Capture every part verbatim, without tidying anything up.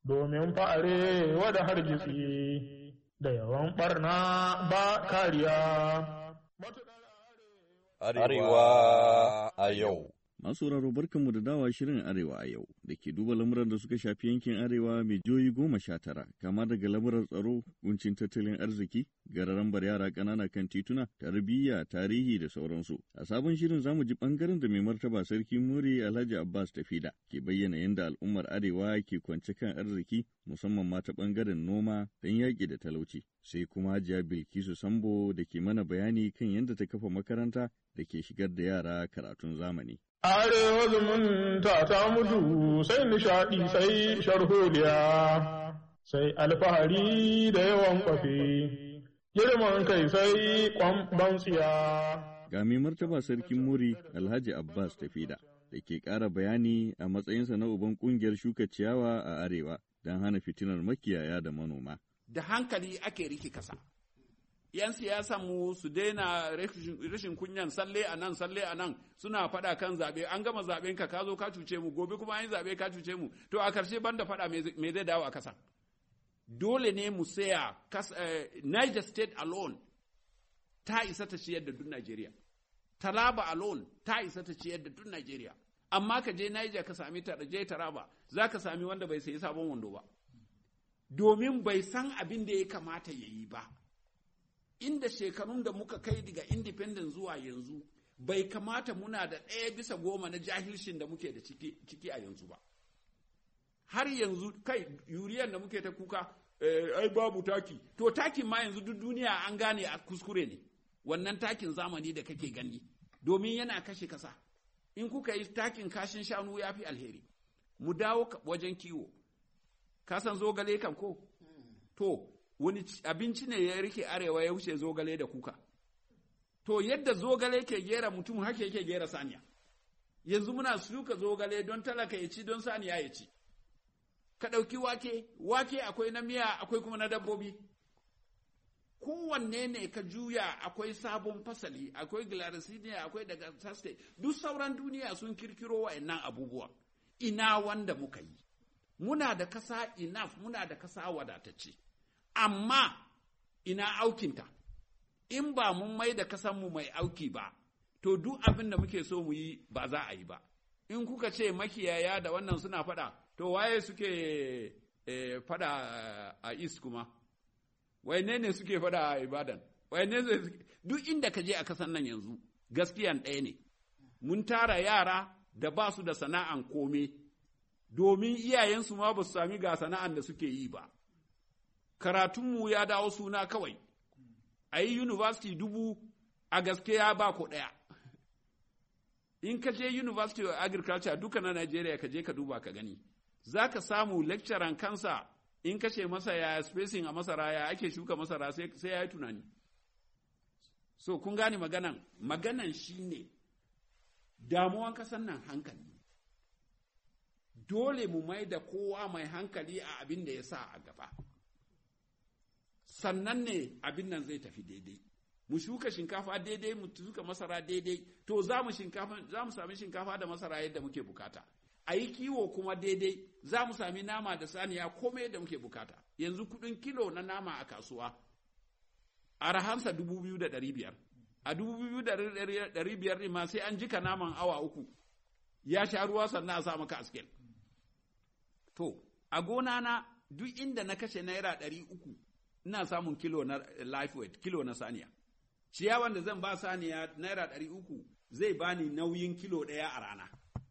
domin fa'are wada hargitsi da yawan ɓarna ba kariya. Arewa a yau. Masu sauraro barkanmu da dawa shirin Arewa a yau da ke duba lamuran da suka shafi yankin Arewa mai jihohi goma sha tara, kama daga lamuran tsaro, kuncin tattalin arziki, gararan bar yara ƙanana kan tituna, tarbiyya, tarihi da sauransu. A sabon shirin za mu ji ɓangaren da mai martaba sarki Muri Alhaji Abbas Tafida ke bayyana yadda al'ummar Arewa ke kwance kan arziki musamman ma ta ɓangaren noma don yaƙi da talauci. Sai kuma Hajiya Bilkisu Sambo da ke mana bayani kan yadda ta kafa makaranta da ke shigar da yara karatun zamani. Arewa zumunta ta mutu sai nishaɗi sai sharholiya, sai alfahari da yawan kwafe, girman kai sai kwamban tsiya. Ga mai martaba sarkin Muri Alhaji Abbas Tafida da ke ƙara bayani a matsayinsa na uban ƙungiyar shuka ciyawa a Arewa don hana fitinar makiyaya da manoma. Da hankali ake rike kasa. ‘Yan siyasan mu su daina rashin kunyan salle a nan, salle a nan suna faɗa kan zaɓe, an gama zaɓen ka ka zo ka cuce mu, gobe kuma an yi zaɓe ka cuce mu, to a ƙarshe banda faɗa me zai dawo a kasa. Dole ne mu saya, Niger State alone ta isa ta ciyar da duk Najeriya, Taraba alone ta isa ta ciyar da duk Najeriya, amma ka je Niger ka sami je Taraba za ka sami wanda bai sayi sabon wando ba, domin bai san abin da ya kamata ya yi ba. Inda shekarun da muka kai daga independent zuwa yanzu bai kamata muna da ɗaya bisa goma na jahilshin da muke da ciki, ciki a yanzu ba. Har yanzu kai yuriyan da muke ta kuka eh, ai babu taki, to takin ma yanzu duk duniya an gane a kuskure ne, wannan takin zamani da kake gani, domin yana kashe kasa. In kuka yi takin kashin shanu ya fi alheri. Mu dawo wajen kiwo, ka san zogale kan ko? To, wani abinci ne ya rike Arewa ya wuce zogale da kuka. To yadda zogale ke gera mutum haka yake gera saniya. Yanzu muna shuka zogale don talaka ya ci don saniya ya ci. Ka ɗauki wake, wake akwai na miya akwai kuma na dabbobi. Kowanne ne ka juya akwai sabon fasali, akwai glycine, akwai daga saste. Duk sauran duniya sun kirkiro wa'annan abubuwa. Ina wanda muka yi. Muna da kasa enough, muna da kasa wadatacce. Amma ina aukinta, in ba mun mai da kasanmu mai auki ba, to duk abin da muke so mu yi ba za a yi ba. In kuka ce makiyaya da wannan suna fada, to waye suke eh, fada a East kuma? Waine ne suke fada a Ibadan? Waine ne duk inda ka je a kasan nan yanzu, gaskiyan ɗaya ne. Mun tara yara da ba su da sana'an kome, domin iyayensu ma ba su sami ga sana'an da suke yi ba. Karatunmu ya dawo suna kawai, a yi university dubu a gaske ya ba ko ɗaya. In ka je University of Agriculture duka na Najeriya ka je ka duba ka gani, za ka samu lecturer kansa in ka ce masa ya spacing a masara ya ake shuka masara sai ya yi tunani. So, kun gane maganan, maganan shi ne, damuwan kasan nan hankali. Dole mu mai da kowa mai hankali a abin da ya sa a gaba. Sannan ne abin nan zai tafi daidai. Mu shuka shinkafa daidai, mu shuka masara daidai, to za mu sami shinkafa da masara yadda muke bukata. A yi kiwo kuma daidai, za mu sami nama da saniya komai yadda muke bukata. Yanzu kudin kilo na nama a kasuwa, a rahamsa dubu biyu da ɗari biyar. A dubu biyu da ɗari biyar ɗin ma sai an jika naman awa uku, ya sha ruwa sannan a sa maka askel. To, a gona na duk inda na kashe naira ɗari uku, ina samun kilo na life weight, kilo na saniya. Ciyawan da zan ba saniya naira ɗari uku zai bani nauyin kilo ɗaya a rana.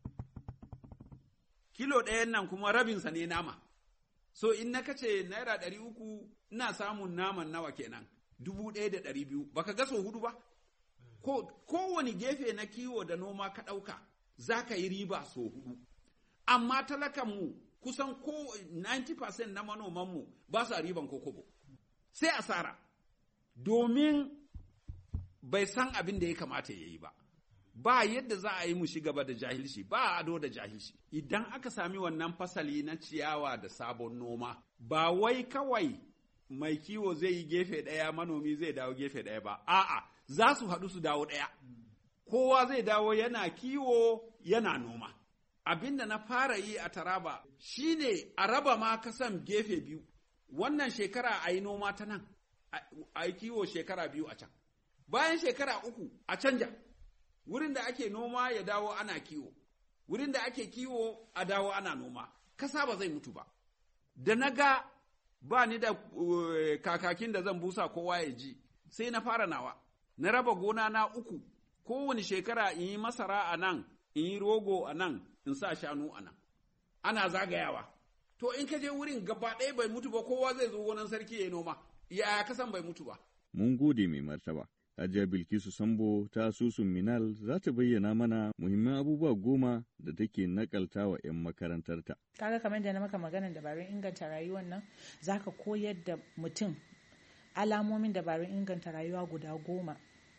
Kilo ɗayan nan kuma rabinsa ne nama. So in na kace naira ɗari uku ina samun naman nawa kenan, dubu ɗaya da ɗari biyu, baka ga so hudu ba? Ko, kowane gefe na kiwo da noma ka ɗauka, za ka yi riba so hudu. Amma talakanmu kusan ko ninety percent na manomanmu ba su riban kokobo. Sai asara, domin bai san abin da ya kamata ya yi ba. Ba yadda za a yi mu gaba da jahilci, ba a ado da jahilci. Idan aka sami wannan fasali na ciyawa da sabon noma, ba wai kawai mai kiwo zai yi gefe ɗaya manomi zai dawo gefe ɗaya ba, a'a za su haɗu su dawo ɗaya. Kowa zai dawo yana kiwo yana noma. abin da na fara yi a Taraba shine a raba ma kasan gefe biyu. Wannan shekara a yi noma ta nan, a yi kiwo shekara biyu a can. Bayan shekara uku a canja, wurin da ake noma ya dawo ana kiwo, wurin da ake kiwo a dawo ana noma. Kasa ba zai mutu ba. Da na ga ba ni da uh, kakakin da zan busa kowa ya ji, sai na fara nawa. Na raba gona na uku, kowane shekara in yi masara a nan, in yi rogo a nan, in sa shanu a nan. Ana zagayawa. To in ka je wurin gaba ɗaya bai mutu ba, kowa zai zo gonan sarki ya yi noma. Ya kasan bai mutu ba. Mun gode mai martaba. Hajiya Bilkisu Sambo ta asusun Minal za ta bayyana mana muhimman abubuwa goma da take nakalta wa 'yan makarantarta. Kaga kamar da na maka maganar dabarun inganta rayuwar nan, za ka koyar da mutum alamomin dabarun inganta rayuwa guda goma.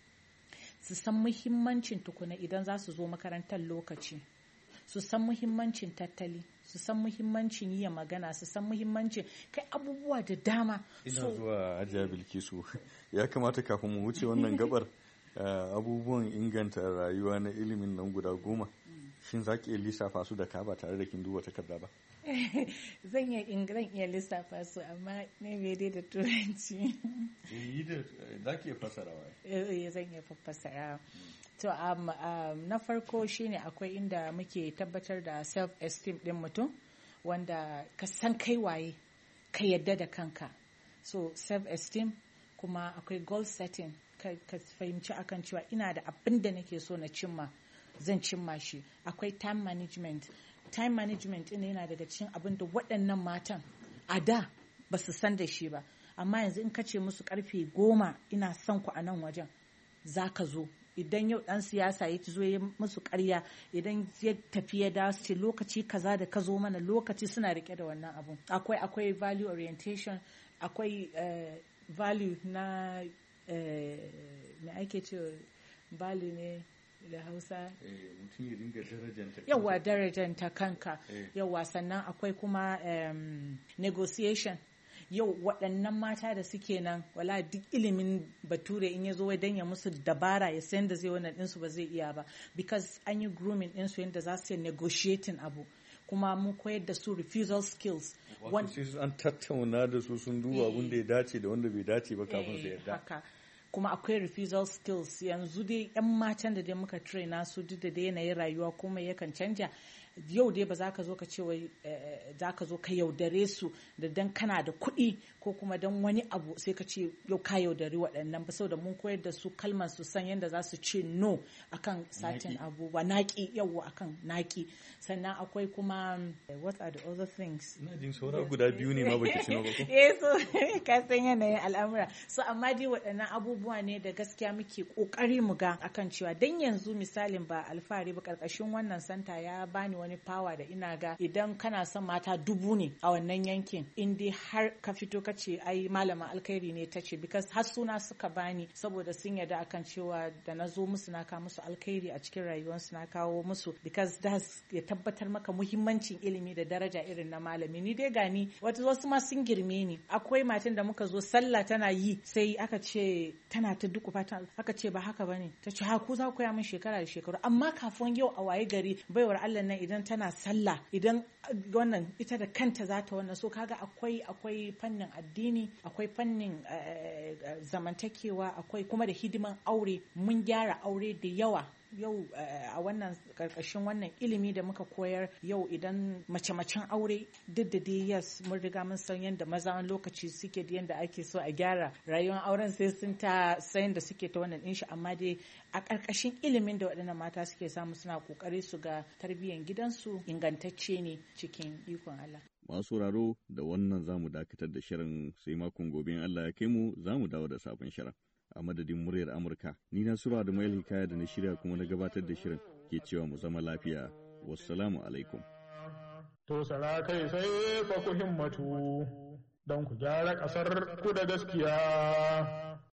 Su san muhimmancin tukuna idan za su zo makarantar lokaci. Su san muhimmancin tattali, su san muhimmancin yi magana, su san muhimmancin kai abubuwa da dama. Ina so, zuwa Hajiya Bilkisu, ya kamata kafin mu wuce wannan gabar uh, abubuwan inganta rayuwa na ilimin nan guda goma. Shin za ki iya lissafa su da ka ba tare da kin duba takarda ba? Zan iya ingran iya lissafa su amma ne bai dai da turanci. Yi da za ki iya fassarawa. Eh zan iya fassarawa. To um, um, na farko shine akwai inda muke tabbatar da self-esteem din mutum wanda ka san kai waye ka yadda da kanka. So self-esteem kuma akwai goal setting ka, ka fahimci akan cewa ina da abin da nake so na cimma zan cimma shi. Akwai time management. Time management ɗin yana daga cikin abin da waɗannan matan a da ba su san da shi ba. Amma yanzu in ka ce musu karfe goma ina son ku a nan wajen za ka zo. Idan yau dan siyasa ya zo ya musu ƙarya idan ya tafi ya dawo ce lokaci kaza da ka zo mana lokaci suna rike da wannan abun. Akwai akwai value orientation, akwai uh, value na uh, me ake ce value ne da Hausa mutum ya dinga darajanta yawa darajanta kanka yawa sannan akwai kuma um, negotiation. Yau waɗannan mata da suke nan wala duk ilimin bature in ya zo don ya musu dabara ya san da zai wannan ɗinsu ba zai iya ba because an yi grooming ɗinsu yadda za su yi negotiating abu kuma mun koyar da su refusal skills. Wato sai an tattauna da su sun duba abin da ya dace da wanda bai dace ba kafin su yarda. Haka kuma akwai refusal skills yanzu dai yan matan da dai muka traina su duk da dai yanayin rayuwa kuma yakan canja. Yau dai ba za ka zo ka ce wai za ka zo ka yaudare su da dan kana da kuɗi ko kuma dan wani abu sai ka ce yau ka yaudari waɗannan ba saboda mun koyar da su kalmar su san yadda za su ce no akan satin abubuwa naki yawa akan naki sannan akwai kuma what are the other things ina jin saura guda biyu ne ma baki tuno ba ko eh so ka san yanayin al'amura so amma dai waɗannan abubuwa ne da gaskiya muke kokari mu ga akan cewa dan yanzu misalin ba alfahari ba karkashin wannan santa ya bani wani power da ina ga idan kana son mata dubu ne a wannan yankin in dai har ka fito ka ce ai malama alkhairi ne ta ce because har suna suka bani saboda sun yarda akan cewa da na zo musu na kawo musu alkhairi a cikin rayuwarsu na kawo musu because das ya tabbatar maka muhimmancin ilimi da daraja irin na malami ni dai gani wato wasu ma sun girme ni akwai matan da muka zo sallah tana yi sai aka ce tana ta duku fatan aka ce ba haka bane ta ce ha ku za ku koya min shekara da shekaru amma kafin yau a waye gari baiwar Allah nan idan tana sallah idan wannan ita da kanta za ta wannan so kaga akwai akwai fannin addini akwai fannin zamantakewa akwai kuma da hidiman aure mun gyara aure da yawa yau a wannan karkashin wannan ilimi da muka koyar yau idan mace-macen aure duk da dai yes mun riga mun san yadda maza lokaci suke da yadda ake so a gyara rayuwar auren sai sun ta sayan da suke ta wannan din shi amma dai a karkashin ilimin da waɗannan mata suke samu suna kokari su ga tarbiyyar gidansu ingantacce ne cikin ikon Allah. Masu sauraro da wannan zamu dakatar da shirin sai makon gobe in Allah ya kai mu zamu dawo da sabon shirin. A madadin muryar Amurka, ni na Sura da Mail Hikaya da na shirya kuma na gabatar da shirin ke cewa mu zama lafiya. Wassalamu alaikum. To sara kai sai fa ku himmatu don ku gyara ƙasar ku da gaskiya.